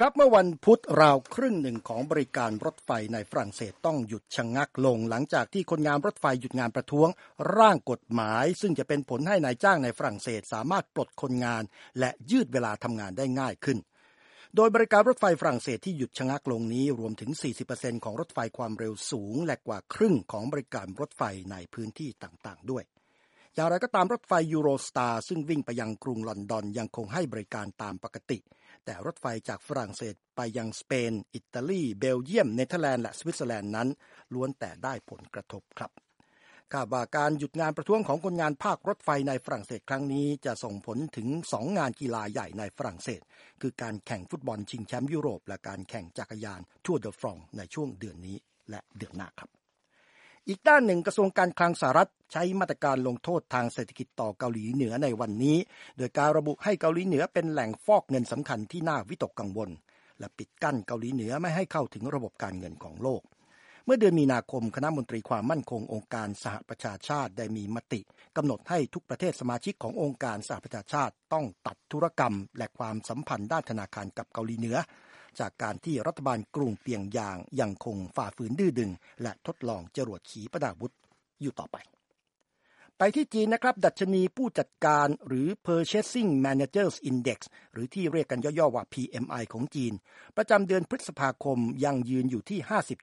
ครับเมื่อวันพุธราวครึ่งหนึ่งของบริการรถไฟในฝรั่งเศสต้องหยุดชะงักลงหลังจากที่คนงานรถไฟหยุดงานประท้วงร่างกฎหมายซึ่งจะเป็นผลให้นายจ้างในฝรั่งเศสสามารถปลดคนงานและยืดเวลาทำงานได้ง่ายขึ้นโดยบริการรถไฟฝรั่งเศสที่หยุดชะงักลงนี้รวมถึง 40% ของรถไฟความเร็วสูงและกว่าครึ่งของบริการรถไฟในพื้นที่ต่างๆด้วยอย่างไรก็ตามรถไฟยูโรสตาร์ซึ่งวิ่งไปยังกรุงลอนดอนยังคงให้บริการตามปกติแต่รถไฟจากฝรั่งเศสไปยังสเปนอิตาลีเบลเยียมเนเธอร์แลนด์และสวิตเซอร์แลนด์นั้นล้วนแต่ได้ผลกระทบครับคาดว่าการหยุดงานประท้วงของคนงานภาครถไฟในฝรั่งเศสครั้งนี้จะส่งผลถึง2งานกีฬาใหญ่ในฝรั่งเศสคือการแข่งฟุตบอลชิงแชมป์ยุโรปและการแข่งจักรยานทัวร์เดอฟรองซ์ในช่วงเดือนนี้และเดือนหน้าครับอีกด้านหนึ่งกระทรวงการคลังสหรัฐใช้มาตรการลงโทษทางเศรษฐกิจต่อเกาหลีเหนือในวันนี้โดยการระบุให้เกาหลีเหนือเป็นแหล่งฟอกเงินสำคัญที่น่าวิตกกังวลและปิดกั้นเกาหลีเหนือไม่ให้เข้าถึงระบบการเงินของโลกเมื่อเดือนมีนาคมคณะมนตรีความมั่นคงองค์การสหประชาชาติได้มีมติกำหนดให้ทุกประเทศสมาชิกขององค์การสหประชาชาติต้องตัดธุรกรรมและความสัมพันธ์ด้านธนาคารกับเกาหลีเหนือจากการที่รัฐบาลกรุงเปียงยางยังคงฝ่าฝืนดื้อดึงและทดลองจรวดขีปนาวุธอยู่ต่อไปที่จีนนะครับดัชนีผู้จัดการหรือ Purchasing Managers Index หรือที่เรียกกันย่อๆว่า PMI ของจีนประจำเดือนพฤษภาคมยังยืนอยู่ที่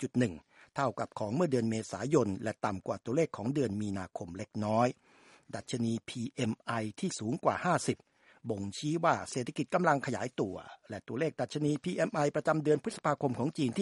50.1 เท่ากับของเมื่อเดือนเมษายนและต่ำกว่าตัวเลขของเดือนมีนาคมเล็กน้อยดัชนี PMI ที่สูงกว่า50บ่งชี้ว่าเศรษฐกิจกำลังขยายตัวและตัวเลขดัชนี PMI ประจำเดือนพฤษภาคมของจีนที่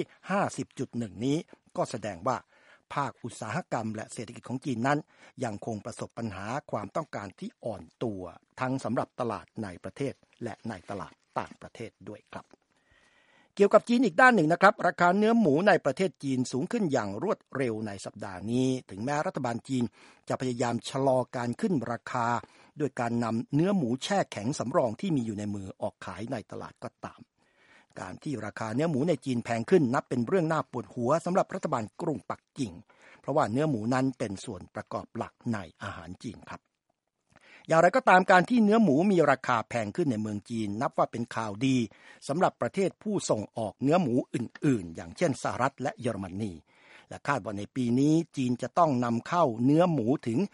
50.1 นี้ก็แสดงว่าภาคอุตสาหกรรมและเศรษฐกิจของจีนนั้นยังคงประสบปัญหาความต้องการที่อ่อนตัวทั้งสำหรับตลาดในประเทศและในตลาดต่างประเทศด้วยครับเกี่ยวกับจีนอีกด้านหนึ่งนะครับราคาเนื้อหมูในประเทศจีนสูงขึ้นอย่างรวดเร็วในสัปดาห์นี้ถึงแม้รัฐบาลจีนจะพยายามชะลอการขึ้นราคาด้วยการนำเนื้อหมูแช่แข็งสำรองที่มีอยู่ในมือออกขายในตลาดก็ตามการที่ราคาเนื้อหมูในจีนแพงขึ้นนับเป็นเรื่องน่าปวดหัวสำหรับรัฐบาลกรุงปักกิ่งเพราะว่าเนื้อหมูนั้นเป็นส่วนประกอบหลักในอาหารจีนครับอย่างไรก็ตามการที่เนื้อหมูมีราคาแพงขึ้นในเมืองจีนนับว่าเป็นข่าวดีสำหรับประเทศผู้ส่งออกเนื้อหมูอื่นๆอย่างเช่นสหรัฐและเยอรมนีและคาดว่าในปีนี้จีนจะต้องนำเข้าเนื้อหมูถึง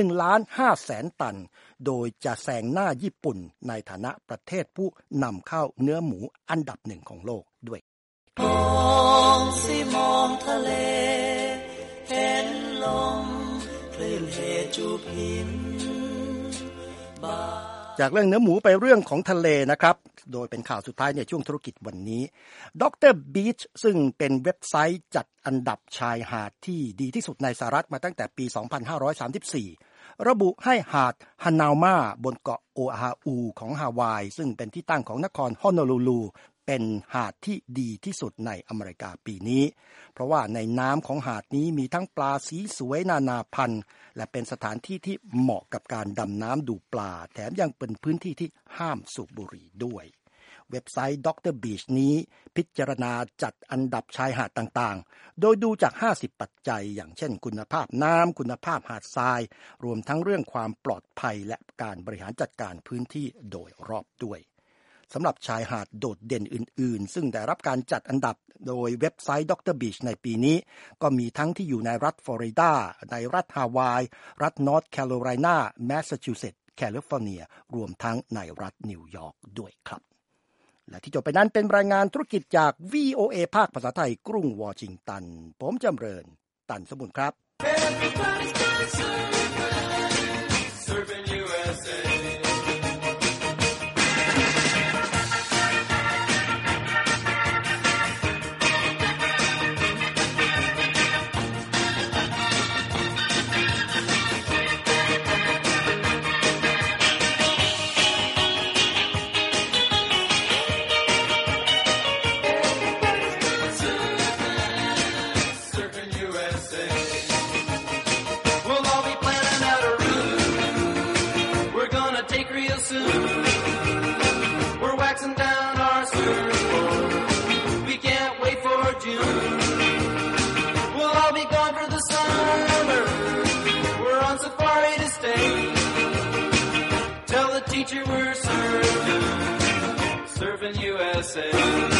1,500,000 ตันโดยจะแซงหน้าญี่ปุ่นในฐานะประเทศผู้นำเข้าเนื้อหมูอันดับหนึ่งของโลกด้วยมองสิมองทะเลเห็นลมคลื่นเหจูบหินจากเรื่องเนื้อหมูไปเรื่องของทะเลนะครับโดยเป็นข่าวสุดท้ายในช่วงธุรกิจวันนี้ดร. Beach ซึ่งเป็นเว็บไซต์จัดอันดับชายหาดที่ดีที่สุดในสหรัฐมาตั้งแต่ปี 2534 ระบุให้หาดฮานามาบนเกาะโออาฮูของฮาวายซึ่งเป็นที่ตั้งของนครฮอนโอลูลูเป็นหาดที่ดีที่สุดในอเมริกาปีนี้เพราะว่าในน้ำของหาดนี้มีทั้งปลาสีสวยนานาพันธุ์และเป็นสถานที่ที่เหมาะกับการดำน้ำดูปลาแถมยังเป็นพื้นที่ที่ห้ามสูบบุหรี่ด้วยเว็บไซต์ Dr. Beach นี้พิจารณาจัดอันดับชายหาดต่างๆโดยดูจาก50ปัจจัยอย่างเช่นคุณภาพน้ำคุณภาพหาดทรายรวมทั้งเรื่องความปลอดภัยและการบริหารจัดการพื้นที่โดยรอบด้วยสำหรับชายหาดโดดเด่นอื่นๆซึ่งได้รับการจัดอันดับโดยเว็บไซต์ Dr. Beach ในปีนี้ก็มีทั้งที่อยู่ในรัฐฟลอริดาในรัฐฮาวายรัฐนอร์ทแคโรไลนาแมสซาชูเซตส์แคลิฟอร์เนียรวมทั้งในรัฐนิวยอร์กด้วยครับและที่จบไปนั้นเป็นรายงานธุรกิจจาก VOA ภาคภาษาไทยกรุงวอชิงตันผมจำเริญตันสมุนครับ Teacher, we're surfing USA.